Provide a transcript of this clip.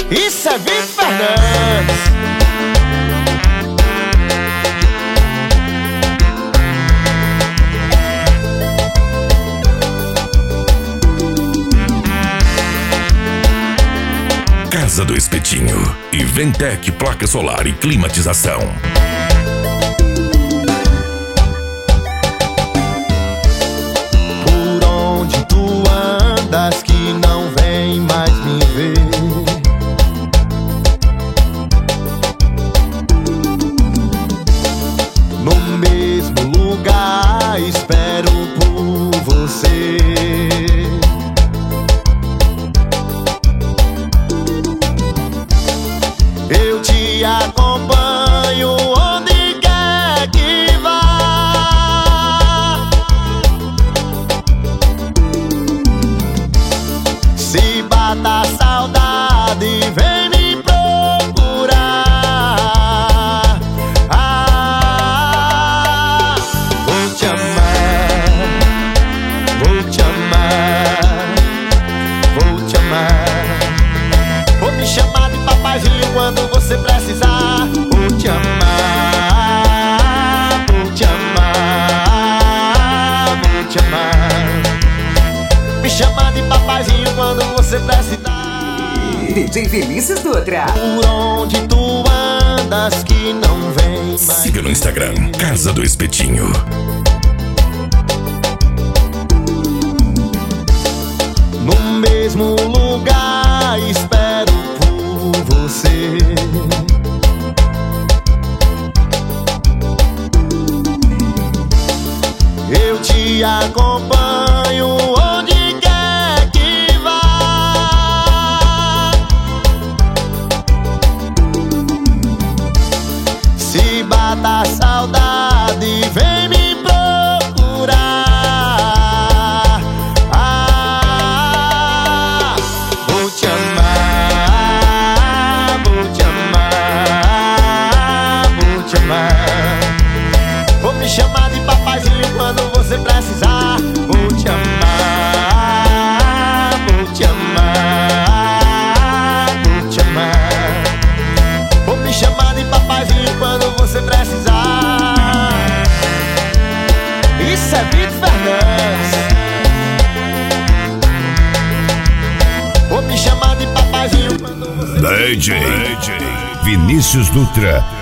Isso é Vitor Fernandes. Casa do Espetinho e Ventec Placa Solar e Climatização. Por onde tu andas que não vem mais me ver? No mesmo lugar espero por você. Eu te acompanho onde quer que vá. Se bata a saudade, vem me procurar. Vou te amar, vou te amar, vou te amar. Vou me chamar de papaizinho quando você precisar. Vou te amar, vou te amar, vou te amar. Me chamar de papaizinho quando você precisar. DJ Vinícius Dutra. Por onde tu andas que não vem mais. Siga no Instagram, Casa do Espetinho. No mesmo lugar espero por você. Eu te acompanho onde quer que vá. Se bata a saudade, vem me procurar. Vou te amar, vou te amar, vou te amar. Vou me chamar de papaizinho quando você precisar. Vou te amar, vou te amar, vou te amar. Vou me chamar de papaizinho quando você precisar. Isso é Vitor Fernandes. Vou me chamar de papaizinho quando você precisar. DJ Vinícius Dutra